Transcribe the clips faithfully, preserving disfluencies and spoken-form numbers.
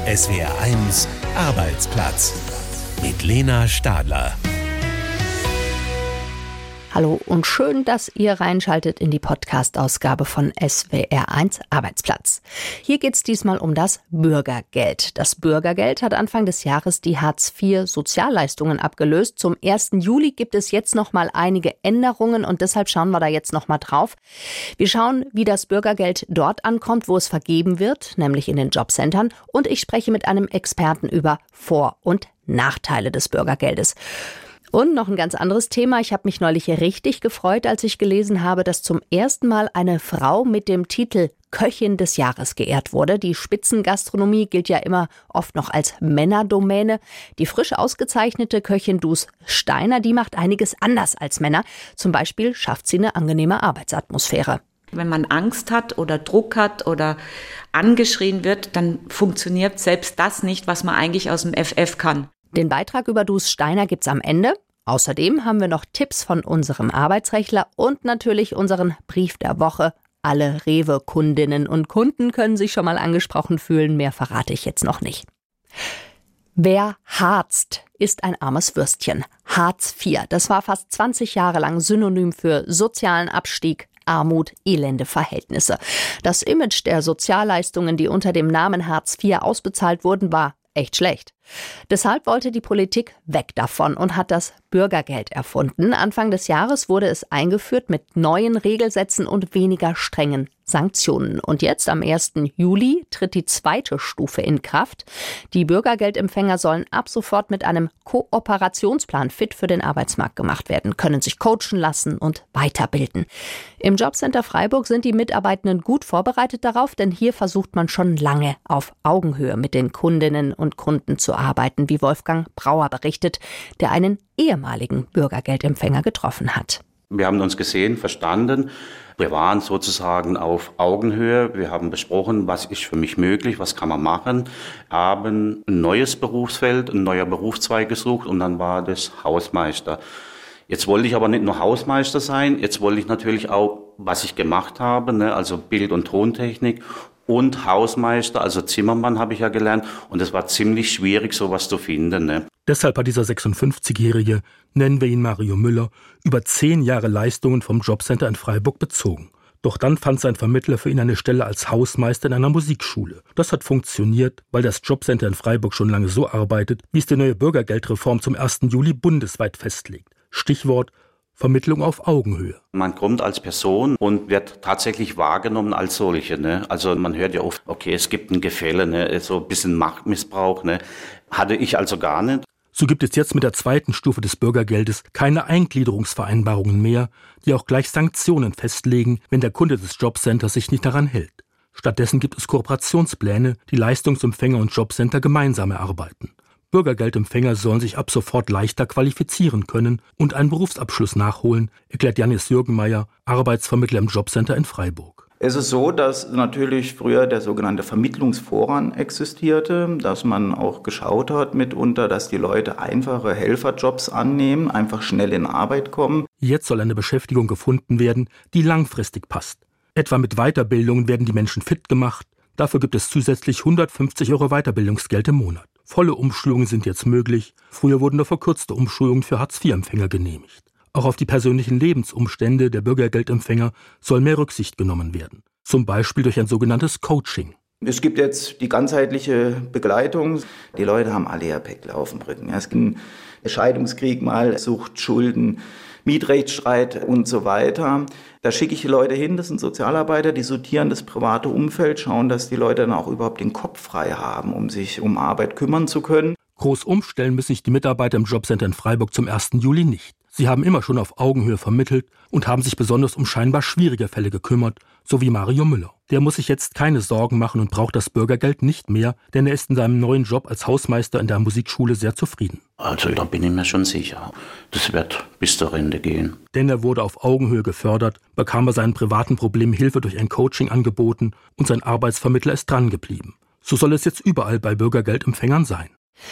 S W R eins Arbeitsplatz mit Lena Stadler. Hallo und schön, dass ihr reinschaltet in die Podcast-Ausgabe von S W R eins Arbeitsplatz. Hier geht es diesmal um das Bürgergeld. Das Bürgergeld hat Anfang des Jahres die Hartz vier Sozialleistungen abgelöst. Zum ersten Juli gibt es jetzt noch mal einige Änderungen und deshalb schauen wir da jetzt noch mal drauf. Wir schauen, wie das Bürgergeld dort ankommt, wo es vergeben wird, nämlich in den Jobcentern. Und ich spreche mit einem Experten über Vor- und Nachteile des Bürgergeldes. Und noch ein ganz anderes Thema. Ich habe mich neulich richtig gefreut, als ich gelesen habe, dass zum ersten Mal eine Frau mit dem Titel Köchin des Jahres geehrt wurde. Die Spitzengastronomie gilt ja immer oft noch als Männerdomäne. Die frisch ausgezeichnete Köchin Dus Steiner, die macht einiges anders als Männer. Zum Beispiel schafft sie eine angenehme Arbeitsatmosphäre. Wenn man Angst hat oder Druck hat oder angeschrien wird, dann funktioniert selbst das nicht, was man eigentlich aus dem F F kann. Den Beitrag über Dus Steiner gibt's am Ende. Außerdem haben wir noch Tipps von unserem Arbeitsrechtler und natürlich unseren Brief der Woche. Alle Rewe-Kundinnen und Kunden können sich schon mal angesprochen fühlen. Mehr verrate ich jetzt noch nicht. Wer harzt, ist ein armes Würstchen. Hartz vier, das war fast zwanzig Jahre lang Synonym für sozialen Abstieg, Armut, elende Verhältnisse. Das Image der Sozialleistungen, die unter dem Namen Hartz vier ausbezahlt wurden, war echt schlecht. Deshalb wollte die Politik weg davon und hat das Bürgergeld erfunden. Anfang des Jahres wurde es eingeführt mit neuen Regelsätzen und weniger strengen Sanktionen. Und jetzt am ersten Juli tritt die zweite Stufe in Kraft. Die Bürgergeldempfänger sollen ab sofort mit einem Kooperationsplan fit für den Arbeitsmarkt gemacht werden, können sich coachen lassen und weiterbilden. Im Jobcenter Freiburg sind die Mitarbeitenden gut vorbereitet darauf, denn hier versucht man schon lange auf Augenhöhe mit den Kundinnen und Kunden zu arbeiten, wie Wolfgang Brauer berichtet, der einen ehemaligen Bürgergeldempfänger getroffen hat. Wir haben uns gesehen, verstanden. Wir waren sozusagen auf Augenhöhe. Wir haben besprochen, was ist für mich möglich, was kann man machen. Haben ein neues Berufsfeld, ein neuer Berufszweig gesucht und dann war das Hausmeister. Jetzt wollte ich aber nicht nur Hausmeister sein, jetzt wollte ich natürlich auch, was ich gemacht habe, ne, also Bild- und Tontechnik und Hausmeister, also Zimmermann habe ich ja gelernt und es war ziemlich schwierig, sowas zu finden. Ne. Deshalb hat dieser sechsundfünfzigjährige, nennen wir ihn Mario Müller, über zehn Jahre Leistungen vom Jobcenter in Freiburg bezogen. Doch dann fand sein Vermittler für ihn eine Stelle als Hausmeister in einer Musikschule. Das hat funktioniert, weil das Jobcenter in Freiburg schon lange so arbeitet, wie es die neue Bürgergeldreform zum ersten Juli bundesweit festlegt. Stichwort Vermittlung auf Augenhöhe. Man kommt als Person und wird tatsächlich wahrgenommen als solche. Ne? Also man hört ja oft, okay, es gibt ein Gefälle, ne? So ein bisschen Machtmissbrauch. Ne? Hatte ich also gar nicht. So gibt es jetzt mit der zweiten Stufe des Bürgergeldes keine Eingliederungsvereinbarungen mehr, die auch gleich Sanktionen festlegen, wenn der Kunde des Jobcenters sich nicht daran hält. Stattdessen gibt es Kooperationspläne, die Leistungsempfänger und Jobcenter gemeinsam erarbeiten. Bürgergeldempfänger sollen sich ab sofort leichter qualifizieren können und einen Berufsabschluss nachholen, erklärt Janis Jürgenmeier, Arbeitsvermittler im Jobcenter in Freiburg. Es ist so, dass natürlich früher der sogenannte Vermittlungsvorrang existierte, dass man auch geschaut hat mitunter, dass die Leute einfache Helferjobs annehmen, einfach schnell in Arbeit kommen. Jetzt soll eine Beschäftigung gefunden werden, die langfristig passt. Etwa mit Weiterbildungen werden die Menschen fit gemacht. Dafür gibt es zusätzlich hundertfünfzig Euro Weiterbildungsgeld im Monat. Volle Umschulungen sind jetzt möglich. Früher wurden nur verkürzte Umschulungen für Hartz vier Empfänger genehmigt. Auch auf die persönlichen Lebensumstände der Bürgergeldempfänger soll mehr Rücksicht genommen werden. Zum Beispiel durch ein sogenanntes Coaching. Es gibt jetzt die ganzheitliche Begleitung. Die Leute haben alle ihr Päckle auf dem Rücken. Es gibt einen Scheidungskrieg mal, Sucht, Schulden, Mietrechtsstreit und so weiter. Da schicke ich die Leute hin, das sind Sozialarbeiter, die sortieren das private Umfeld, schauen, dass die Leute dann auch überhaupt den Kopf frei haben, um sich um Arbeit kümmern zu können. Groß umstellen müssen sich die Mitarbeiter im Jobcenter in Freiburg zum ersten Juli nicht. Sie haben immer schon auf Augenhöhe vermittelt und haben sich besonders um scheinbar schwierige Fälle gekümmert, so wie Mario Müller. Der muss sich jetzt keine Sorgen machen und braucht das Bürgergeld nicht mehr, denn er ist in seinem neuen Job als Hausmeister in der Musikschule sehr zufrieden. Also da bin ich mir schon sicher, das wird bis zur Rente gehen. Denn er wurde auf Augenhöhe gefördert, bekam bei seinen privaten Problemen Hilfe durch ein Coaching angeboten und sein Arbeitsvermittler ist dran geblieben. So soll es jetzt überall bei Bürgergeldempfängern sein.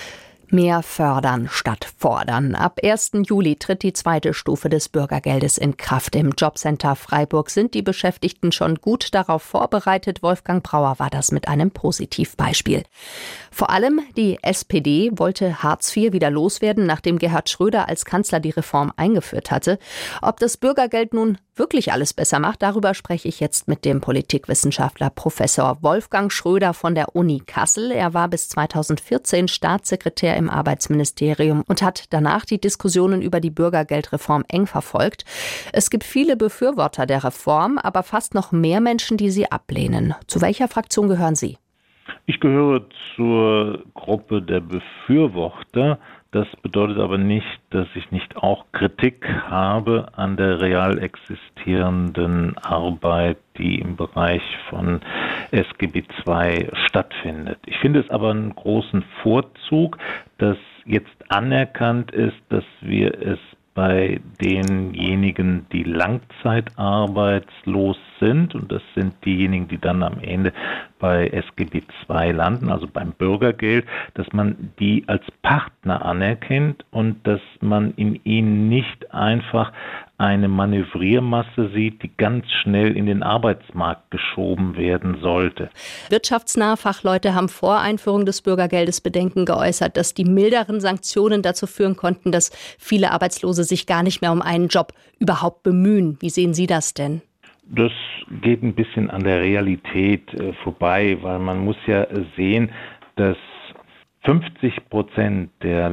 Mehr fördern statt fordern. Ab ersten Juli tritt die zweite Stufe des Bürgergeldes in Kraft. Im Jobcenter Freiburg sind die Beschäftigten schon gut darauf vorbereitet. Wolfgang Brauer war das mit einem Positivbeispiel. Vor allem die S P D wollte Hartz vier wieder loswerden, nachdem Gerhard Schröder als Kanzler die Reform eingeführt hatte. Ob das Bürgergeld nun wirklich alles besser macht, darüber spreche ich jetzt mit dem Politikwissenschaftler Professor Wolfgang Schröder von der Uni Kassel. Er war bis zweitausendvierzehn Staatssekretär im Arbeitsministerium und hat danach die Diskussionen über die Bürgergeldreform eng verfolgt. Es gibt viele Befürworter der Reform, aber fast noch mehr Menschen, die sie ablehnen. Zu welcher Fraktion gehören Sie? Ich gehöre zur Gruppe der Befürworter. Das bedeutet aber nicht, dass ich nicht auch Kritik habe an der real existierenden Arbeit, die im Bereich von S G B zwei stattfindet. Ich finde es aber einen großen Vorzug, dass jetzt anerkannt ist, dass wir es bei denjenigen, die langzeitarbeitslos sind, und das sind diejenigen, die dann am Ende bei S G B zwei landen, also beim Bürgergeld, dass man die als Partner anerkennt und dass man in ihnen nicht einfach eine Manövriermasse sieht, die ganz schnell in den Arbeitsmarkt geschoben werden sollte. Wirtschaftsnahe Fachleute haben vor Einführung des Bürgergeldes Bedenken geäußert, dass die milderen Sanktionen dazu führen konnten, dass viele Arbeitslose sich gar nicht mehr um einen Job überhaupt bemühen. Wie sehen Sie das denn? Das geht ein bisschen an der Realität äh, vorbei, weil man muss ja sehen, dass fünfzig Prozent der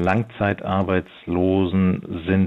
Langzeitarbeitslosen sind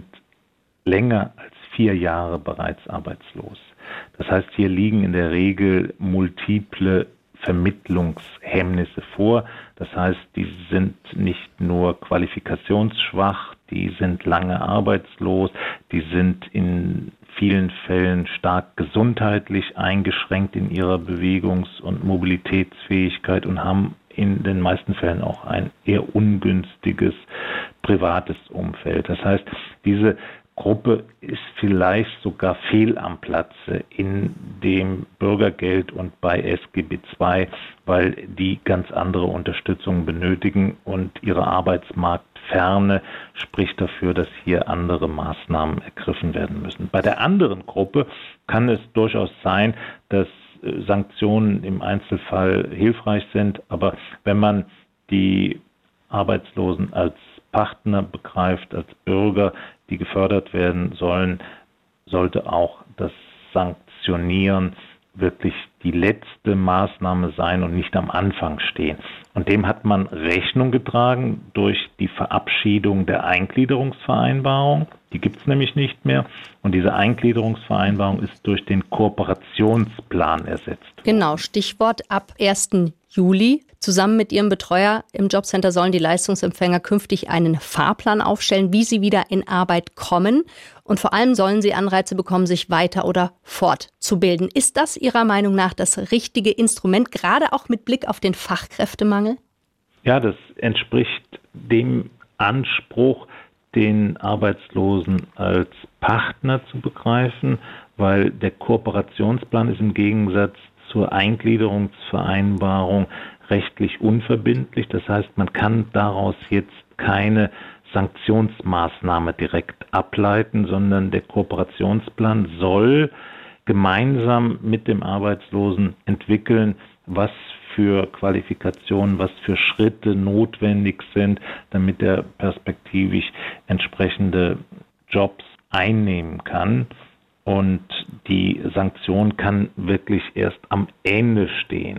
länger als vier Jahre bereits arbeitslos. Das heißt, hier liegen in der Regel multiple Vermittlungshemmnisse vor. Das heißt, die sind nicht nur qualifikationsschwach, die sind lange arbeitslos, die sind in vielen Fällen stark gesundheitlich eingeschränkt in ihrer Bewegungs- und Mobilitätsfähigkeit und haben in den meisten Fällen auch ein eher ungünstiges privates Umfeld. Das heißt, diese Gruppe ist vielleicht sogar fehl am Platze in dem Bürgergeld und bei S G B zwei, weil die ganz andere Unterstützung benötigen und ihre Arbeitsmarktferne spricht dafür, dass hier andere Maßnahmen ergriffen werden müssen. Bei der anderen Gruppe kann es durchaus sein, dass Sanktionen im Einzelfall hilfreich sind, aber wenn man die Arbeitslosen als Partner begreift, als Bürger, die gefördert werden sollen, sollte auch das Sanktionieren wirklich die letzte Maßnahme sein und nicht am Anfang stehen. Und dem hat man Rechnung getragen durch die Verabschiedung der Eingliederungsvereinbarung. Die gibt es nämlich nicht mehr. Und diese Eingliederungsvereinbarung ist durch den Kooperationsplan ersetzt. Genau, Stichwort ab ersten Juli. Zusammen mit ihrem Betreuer im Jobcenter sollen die Leistungsempfänger künftig einen Fahrplan aufstellen, wie sie wieder in Arbeit kommen. Und vor allem sollen sie Anreize bekommen, sich weiter oder fortzubilden. Ist das Ihrer Meinung nach das richtige Instrument, gerade auch mit Blick auf den Fachkräftemangel? Ja, das entspricht dem Anspruch, den Arbeitslosen als Partner zu begreifen, weil der Kooperationsplan ist im Gegensatz zur Eingliederungsvereinbarung rechtlich unverbindlich. Das heißt, man kann daraus jetzt keine Sanktionsmaßnahme direkt ableiten, sondern der Kooperationsplan soll gemeinsam mit dem Arbeitslosen entwickeln, was für Qualifikationen, was für Schritte notwendig sind, damit er perspektivisch entsprechende Jobs einnehmen kann. Und die Sanktion kann wirklich erst am Ende stehen.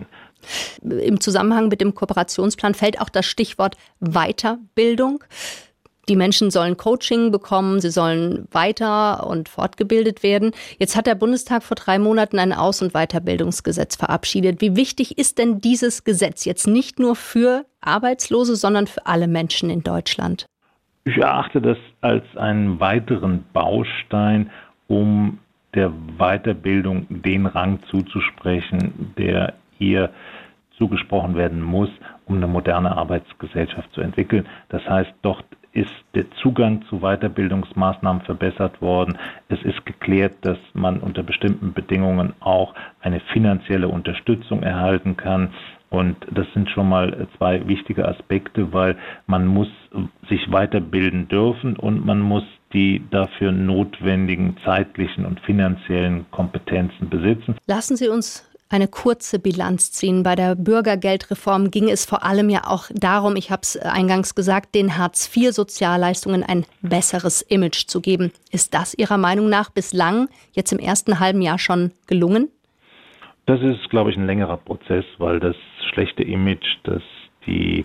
Im Zusammenhang mit dem Kooperationsplan fällt auch das Stichwort Weiterbildung. Die Menschen sollen Coaching bekommen, sie sollen weiter und fortgebildet werden. Jetzt hat der Bundestag vor drei Monaten ein Aus- und Weiterbildungsgesetz verabschiedet. Wie wichtig ist denn dieses Gesetz jetzt nicht nur für Arbeitslose, sondern für alle Menschen in Deutschland? Ich erachte das als einen weiteren Baustein, um der Weiterbildung den Rang zuzusprechen, der ihr zugesprochen werden muss, um eine moderne Arbeitsgesellschaft zu entwickeln. Das heißt, dort ist der Zugang zu Weiterbildungsmaßnahmen verbessert worden. Es ist geklärt, dass man unter bestimmten Bedingungen auch eine finanzielle Unterstützung erhalten kann. Und das sind schon mal zwei wichtige Aspekte, weil man muss sich weiterbilden dürfen und man muss die dafür notwendigen zeitlichen und finanziellen Kompetenzen besitzen. Lassen Sie uns eine kurze Bilanz ziehen. Bei der Bürgergeldreform ging es vor allem ja auch darum, ich habe es eingangs gesagt, den Hartz vier Sozialleistungen ein besseres Image zu geben. Ist das Ihrer Meinung nach bislang jetzt im ersten halben Jahr schon gelungen? Das ist, glaube ich, ein längerer Prozess, weil das schlechte Image, das die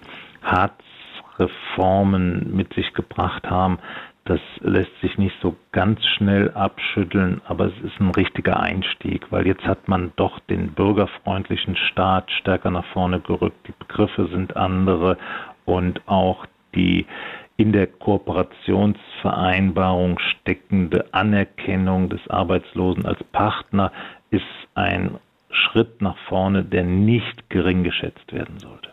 Hartz-Reformen mit sich gebracht haben, das lässt sich nicht so ganz schnell abschütteln, aber es ist ein richtiger Einstieg, weil jetzt hat man doch den bürgerfreundlichen Staat stärker nach vorne gerückt. Die Begriffe sind andere und auch die in der Kooperationsvereinbarung steckende Anerkennung des Arbeitslosen als Partner ist ein Schritt nach vorne, der nicht gering geschätzt werden sollte.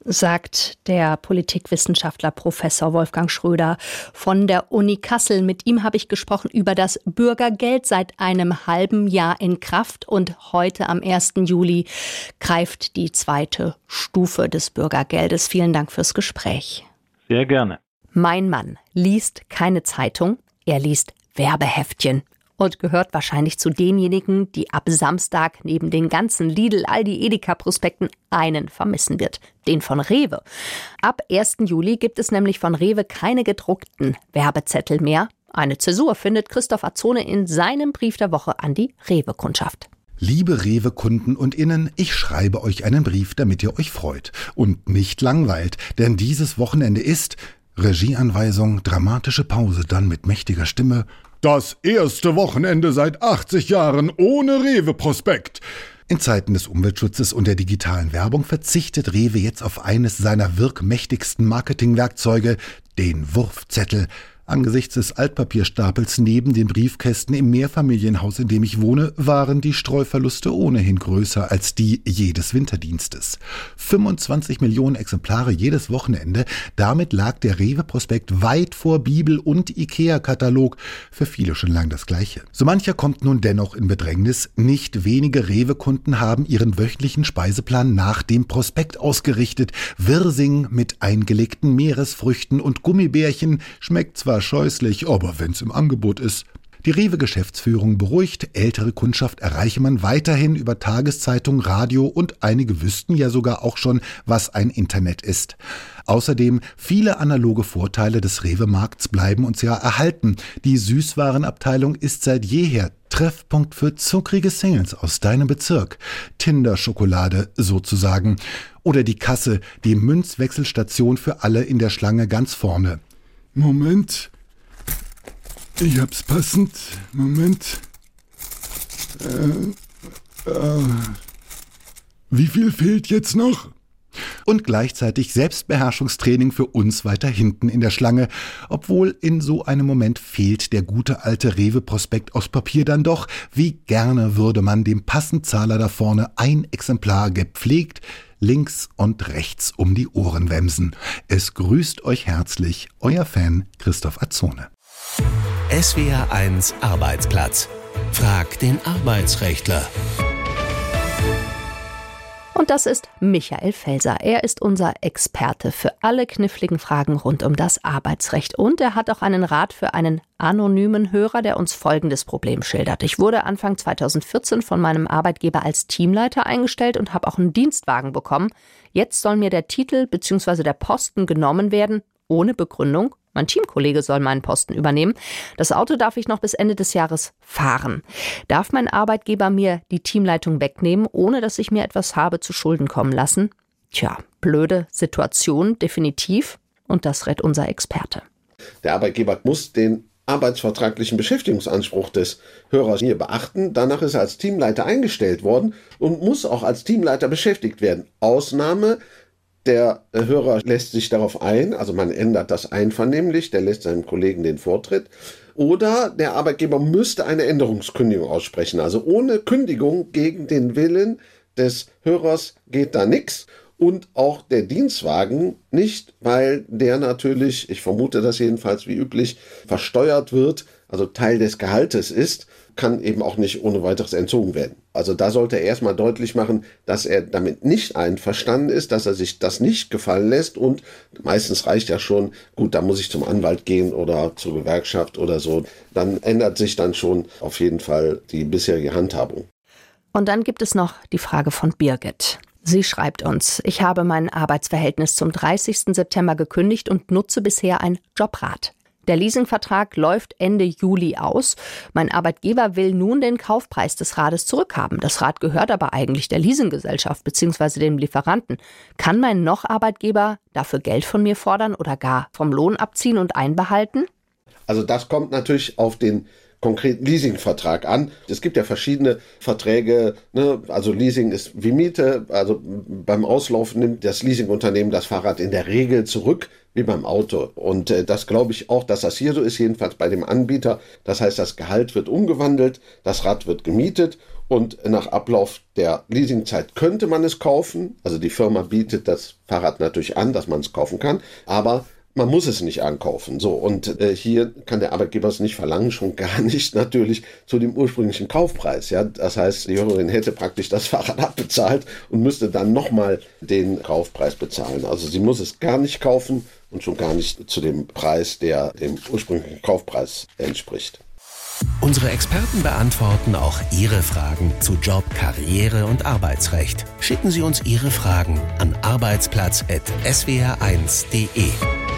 Sagt der Politikwissenschaftler Professor Wolfgang Schröder von der Uni Kassel. Mit ihm habe ich gesprochen über das Bürgergeld, seit einem halben Jahr in Kraft, und heute am ersten Juli greift die zweite Stufe des Bürgergeldes. Vielen Dank fürs Gespräch. Sehr gerne. Mein Mann liest keine Zeitung, er liest Werbeheftchen. Und gehört wahrscheinlich zu denjenigen, die ab Samstag neben den ganzen Lidl, Aldi, Edeka-Prospekten einen vermissen wird, den von Rewe. Ab ersten Juli gibt es nämlich von Rewe keine gedruckten Werbezettel mehr. Eine Zäsur findet Christoph Azzone in seinem Brief der Woche an die Rewe-Kundschaft. Liebe Rewe-Kunden und Innen, ich schreibe euch einen Brief, damit ihr euch freut und nicht langweilt, denn dieses Wochenende ist Regieanweisung, dramatische Pause, dann mit mächtiger Stimme: Das erste Wochenende seit achtzig Jahren ohne Rewe-Prospekt. In Zeiten des Umweltschutzes und der digitalen Werbung verzichtet Rewe jetzt auf eines seiner wirkmächtigsten Marketingwerkzeuge, den Wurfzettel. Angesichts des Altpapierstapels neben den Briefkästen im Mehrfamilienhaus, in dem ich wohne, waren die Streuverluste ohnehin größer als die jedes Winterdienstes. fünfundzwanzig Millionen Exemplare jedes Wochenende, damit lag der Rewe-Prospekt weit vor Bibel- und Ikea-Katalog, für viele schon lang das Gleiche. So mancher kommt nun dennoch in Bedrängnis. Nicht wenige Rewe-Kunden haben ihren wöchentlichen Speiseplan nach dem Prospekt ausgerichtet. Wirsing mit eingelegten Meeresfrüchten und Gummibärchen schmeckt zwar scheußlich, aber wenn's im Angebot ist. Die Rewe-Geschäftsführung beruhigt, ältere Kundschaft erreiche man weiterhin über Tageszeitung, Radio und einige wüssten ja sogar auch schon, was ein Internet ist. Außerdem viele analoge Vorteile des Rewe-Markts bleiben uns ja erhalten. Die Süßwarenabteilung ist seit jeher Treffpunkt für zuckrige Singles aus deinem Bezirk. Tinder-Schokolade sozusagen. Oder die Kasse, die Münzwechselstation für alle in der Schlange ganz vorne. Moment. Ich hab's passend. Moment. Äh, äh, wie viel fehlt jetzt noch? Und gleichzeitig Selbstbeherrschungstraining für uns weiter hinten in der Schlange. Obwohl in so einem Moment fehlt der gute alte Rewe-Prospekt aus Papier dann doch. Wie gerne würde man dem Passenzahler da vorne ein Exemplar gepflegt links und rechts um die Ohren wemsen. Es grüßt euch herzlich, euer Fan Christoph Azzone. S W R eins Arbeitsplatz. Frag den Arbeitsrechtler. Und das ist Michael Felser. Er ist unser Experte für alle kniffligen Fragen rund um das Arbeitsrecht. Und er hat auch einen Rat für einen anonymen Hörer, der uns folgendes Problem schildert. Ich wurde Anfang zweitausendvierzehn von meinem Arbeitgeber als Teamleiter eingestellt und habe auch einen Dienstwagen bekommen. Jetzt soll mir der Titel bzw. der Posten genommen werden, ohne Begründung. Mein Teamkollege soll meinen Posten übernehmen. Das Auto darf ich noch bis Ende des Jahres fahren. Darf mein Arbeitgeber mir die Teamleitung wegnehmen, ohne dass ich mir etwas habe zu Schulden kommen lassen? Tja, blöde Situation, definitiv. Und das rät unser Experte. Der Arbeitgeber muss den arbeitsvertraglichen Beschäftigungsanspruch des Hörers hier beachten. Danach ist er als Teamleiter eingestellt worden und muss auch als Teamleiter beschäftigt werden. Ausnahme: Der Hörer lässt sich darauf ein, also man ändert das einvernehmlich, der lässt seinem Kollegen den Vortritt. Oder der Arbeitgeber müsste eine Änderungskündigung aussprechen. Also ohne Kündigung gegen den Willen des Hörers geht da nichts. Und auch der Dienstwagen nicht, weil der natürlich, ich vermute das jedenfalls wie üblich, versteuert wird, also Teil des Gehaltes ist, kann eben auch nicht ohne weiteres entzogen werden. Also da sollte er erstmal deutlich machen, dass er damit nicht einverstanden ist, dass er sich das nicht gefallen lässt und meistens reicht ja schon, gut, da muss ich zum Anwalt gehen oder zur Gewerkschaft oder so. Dann ändert sich dann schon auf jeden Fall die bisherige Handhabung. Und dann gibt es noch die Frage von Birgit. Sie schreibt uns: Ich habe mein Arbeitsverhältnis zum dreißigsten September gekündigt und nutze bisher ein Jobrad. Der Leasingvertrag läuft Ende Juli aus. Mein Arbeitgeber will nun den Kaufpreis des Rades zurückhaben. Das Rad gehört aber eigentlich der Leasinggesellschaft bzw. dem Lieferanten. Kann mein Noch-Arbeitgeber dafür Geld von mir fordern oder gar vom Lohn abziehen und einbehalten? Also das kommt natürlich auf den konkreten Leasingvertrag an. Es gibt ja verschiedene Verträge, ne? Also Leasing ist wie Miete, also beim Auslauf nimmt das Leasingunternehmen das Fahrrad in der Regel zurück, wie beim Auto. Und äh, das glaube ich auch, dass das hier so ist, jedenfalls bei dem Anbieter. Das heißt, das Gehalt wird umgewandelt, das Rad wird gemietet und nach Ablauf der Leasingzeit könnte man es kaufen. Also die Firma bietet das Fahrrad natürlich an, dass man es kaufen kann, aber man muss es nicht ankaufen. So, und äh, hier kann der Arbeitgeber es nicht verlangen, schon gar nicht natürlich zu dem ursprünglichen Kaufpreis. Ja? Das heißt, die Hörerin hätte praktisch das Fahrrad abbezahlt und müsste dann nochmal den Kaufpreis bezahlen. Also sie muss es gar nicht kaufen und schon gar nicht zu dem Preis, der dem ursprünglichen Kaufpreis entspricht. Unsere Experten beantworten auch Ihre Fragen zu Job, Karriere und Arbeitsrecht. Schicken Sie uns Ihre Fragen an arbeitsplatz punkt s w r eins punkt d e.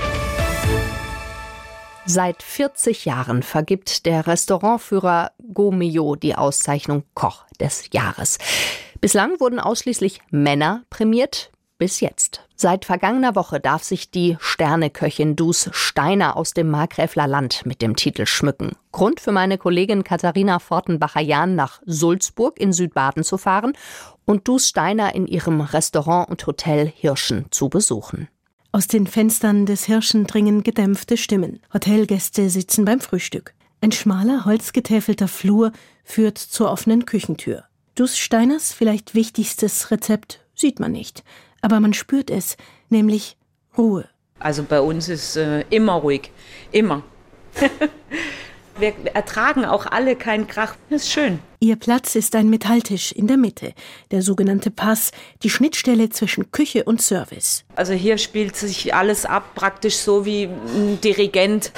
Seit vierzig Jahren vergibt der Restaurantführer Gaumeo die Auszeichnung Koch des Jahres. Bislang wurden ausschließlich Männer prämiert, bis jetzt. Seit vergangener Woche darf sich die Sterneköchin Dus Steiner aus dem Markgräfler Land mit dem Titel schmücken. Grund für meine Kollegin Katharina Fortenbacher-Jahn, nach Sulzburg in Südbaden zu fahren und Dus Steiner in ihrem Restaurant und Hotel Hirschen zu besuchen. Aus den Fenstern des Hirschen dringen gedämpfte Stimmen. Hotelgäste sitzen beim Frühstück. Ein schmaler, holzgetäfelter Flur führt zur offenen Küchentür. Dus Steiners vielleicht wichtigstes Rezept sieht man nicht, aber man spürt es, nämlich Ruhe. Also bei uns ist äh, immer ruhig, immer. Wir ertragen auch alle keinen Krach, das ist schön. Ihr Platz ist ein Metalltisch in der Mitte, der sogenannte Pass, die Schnittstelle zwischen Küche und Service. Also hier spielt sich alles ab, praktisch so wie ein Dirigent,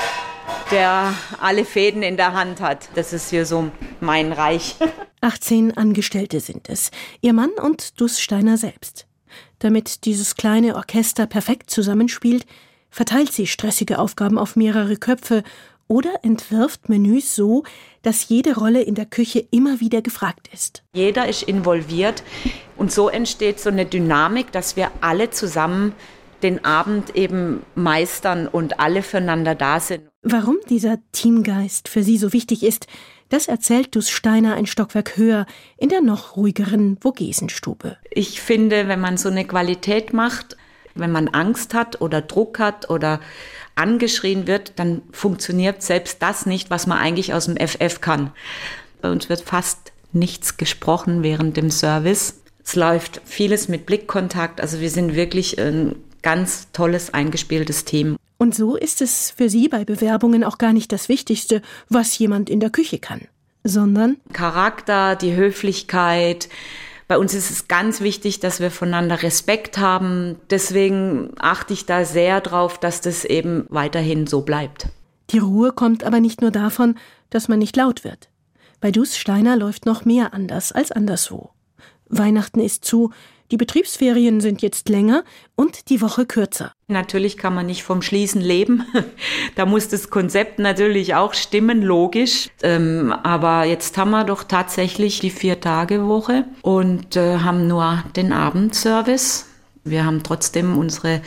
der alle Fäden in der Hand hat. Das ist hier so mein Reich. achtzehn Angestellte sind es, ihr Mann und Dus Steiner selbst. Damit dieses kleine Orchester perfekt zusammenspielt, verteilt sie stressige Aufgaben auf mehrere Köpfe oder entwirft Menüs so, dass jede Rolle in der Küche immer wieder gefragt ist. Jeder ist involviert und so entsteht so eine Dynamik, dass wir alle zusammen den Abend eben meistern und alle füreinander da sind. Warum dieser Teamgeist für sie so wichtig ist, das erzählt Dus Steiner ein Stockwerk höher in der noch ruhigeren Vogesenstube. Ich finde, wenn man so eine Qualität macht, wenn man Angst hat oder Druck hat oder angeschrien wird, dann funktioniert selbst das nicht, was man eigentlich aus dem F F kann. Bei uns wird fast nichts gesprochen während dem Service. Es läuft vieles mit Blickkontakt, also wir sind wirklich ein ganz tolles, eingespieltes Team. Und so ist es für Sie bei Bewerbungen auch gar nicht das Wichtigste, was jemand in der Küche kann, sondern Charakter, die Höflichkeit. Bei uns ist es ganz wichtig, dass wir voneinander Respekt haben. Deswegen achte ich da sehr drauf, dass das eben weiterhin so bleibt. Die Ruhe kommt aber nicht nur davon, dass man nicht laut wird. Bei Dus Steiner läuft noch mehr anders als anderswo. Weihnachten ist zu, die Betriebsferien sind jetzt länger und die Woche kürzer. Natürlich kann man nicht vom Schließen leben. Da muss das Konzept natürlich auch stimmen, logisch. Ähm, aber jetzt haben wir doch tatsächlich die Vier-Tage-Woche und äh, haben nur den Abendservice. Wir haben trotzdem unsere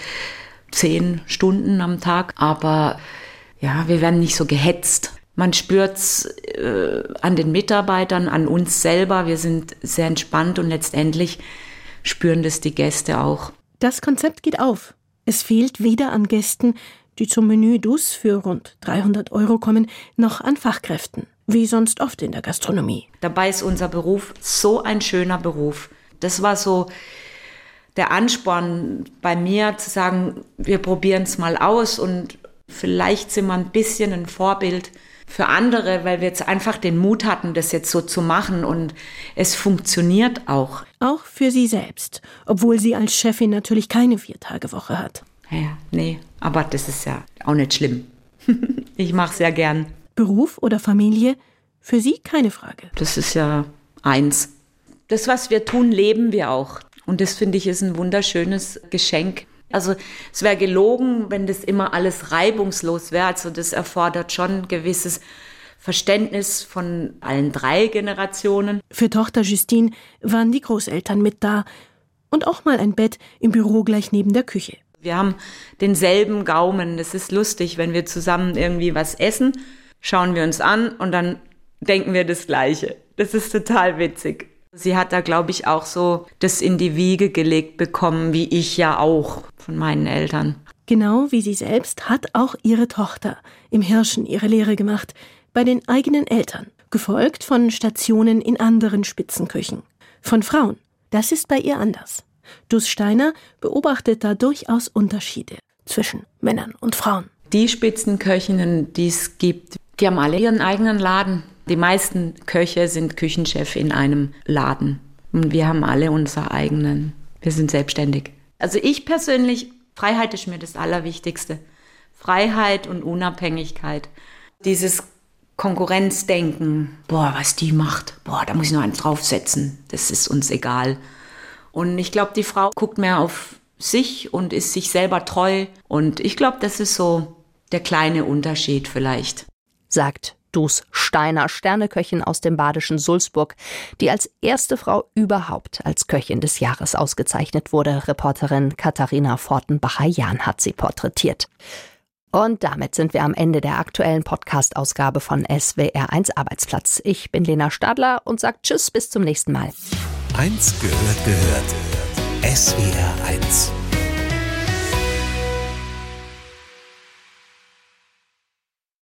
zehn Stunden am Tag, aber ja, wir werden nicht so gehetzt. Man spürt es äh, an den Mitarbeitern, an uns selber. Wir sind sehr entspannt und letztendlich spüren das die Gäste auch. Das Konzept geht auf. Es fehlt weder an Gästen, die zum Menü Dus für rund dreihundert Euro kommen, noch an Fachkräften, wie sonst oft in der Gastronomie. Dabei ist unser Beruf so ein schöner Beruf. Das war so der Ansporn bei mir, zu sagen, wir probieren es mal aus und vielleicht sind wir ein bisschen ein Vorbild für andere, weil wir jetzt einfach den Mut hatten, das jetzt so zu machen und es funktioniert auch. Auch für sie selbst, obwohl sie als Chefin natürlich keine Viertagewoche hat. Ja, nee, aber das ist ja auch nicht schlimm. Ich mache es ja gern. Beruf oder Familie? Für sie keine Frage. Das ist ja eins. Das, was wir tun, leben wir auch. Und das, finde ich, ist ein wunderschönes Geschenk. Also es wäre gelogen, wenn das immer alles reibungslos wäre. Also das erfordert schon ein gewisses Verständnis von allen drei Generationen. Für Tochter Justine waren die Großeltern mit da. Und auch mal ein Bett im Büro gleich neben der Küche. Wir haben denselben Gaumen. Das ist lustig, wenn wir zusammen irgendwie was essen, schauen wir uns an und dann denken wir das Gleiche. Das ist total witzig. Sie hat da, glaube ich, auch so das in die Wiege gelegt bekommen, wie ich ja auch von meinen Eltern. Genau wie sie selbst hat auch ihre Tochter im Hirschen ihre Lehre gemacht, bei den eigenen Eltern, gefolgt von Stationen in anderen Spitzenküchen. Von Frauen, das ist bei ihr anders. Dus Steiner beobachtet da durchaus Unterschiede zwischen Männern und Frauen. Die Spitzenköchinnen, die es gibt, die haben alle ihren eigenen Laden. Die meisten Köche sind Küchenchef in einem Laden. Und wir haben alle unsere eigenen. Wir sind selbstständig. Also ich persönlich, Freiheit ist mir das Allerwichtigste. Freiheit und Unabhängigkeit. Dieses Konkurrenzdenken, boah, was die macht, boah, da muss ich noch eins draufsetzen. Das ist uns egal. Und ich glaube, die Frau guckt mehr auf sich und ist sich selber treu. Und ich glaube, das ist so der kleine Unterschied vielleicht. Sagt Dus Steiner, Sterneköchin aus dem badischen Sulzburg, die als erste Frau überhaupt als Köchin des Jahres ausgezeichnet wurde. Reporterin Katharina Fortenbacher-Jahn hat sie porträtiert. Und damit sind wir am Ende der aktuellen Podcast-Ausgabe von S W R eins Arbeitsplatz. Ich bin Lena Stadler und sage Tschüss, bis zum nächsten Mal. Eins gehört gehört. S W R eins.